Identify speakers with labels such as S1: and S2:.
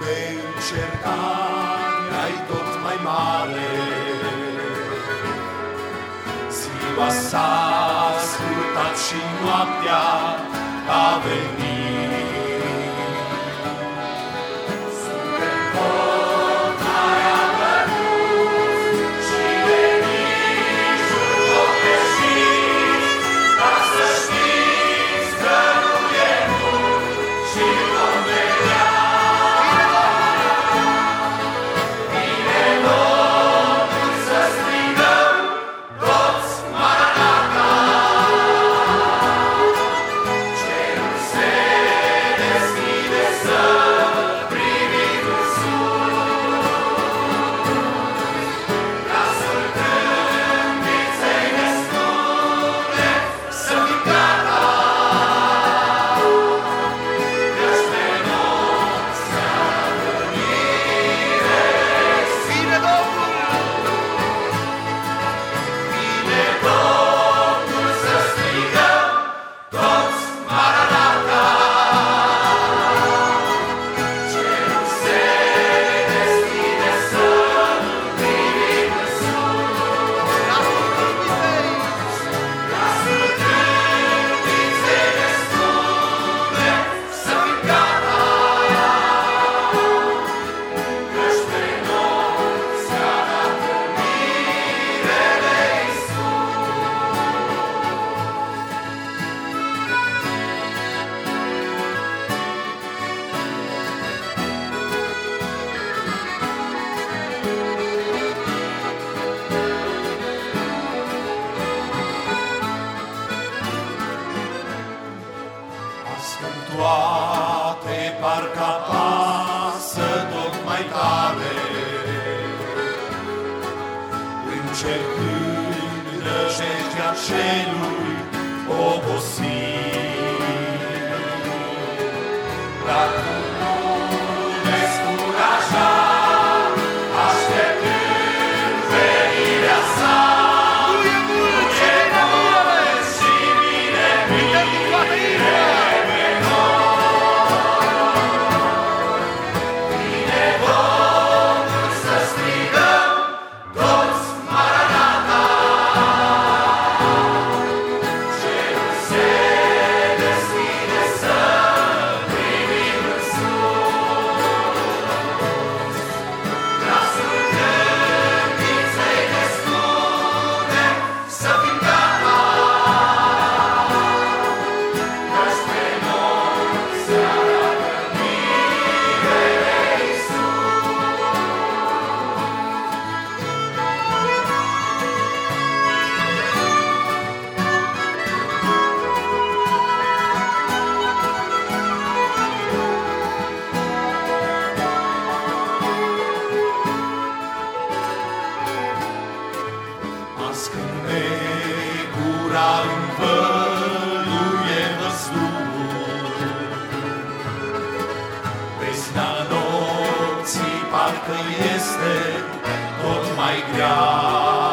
S1: de încercare-i tot mai mare. Ziua s-a scurtat și noaptea a venit. Suntem tot mai amănuți și venișuri tot greșiți, ca să știți că nu e mult și vom vedea. Vine Domnul să strigăm toți Maranata. Cerul se deschide să privim în sus. Glasul trâmbiței ne spune să fim gata, căci pe noi seamănă mirele. Vine Domnul să strigăm toți Maranata. Cerul se deschide să privim în sus. Glasul trâmbiței ne spune să fim gata, căci pe noi se arată mirele Iisus. Ascund toate, parcă apasă tot mai tare, încercând nădejdea celui obosit. Dar tu nu descuraja, așteptând venirea sa. Nu e mult și bine pe noi. Vine Domnul să strigăm toți Maranata. Cerul se deschide să privim în sus. Glasul trâmbiței ne spune să fim gata, căci pe noi se arată mirele Iisus. Ascunde gura în văluie văzduh, vesna nopții parcă este tot mai grea.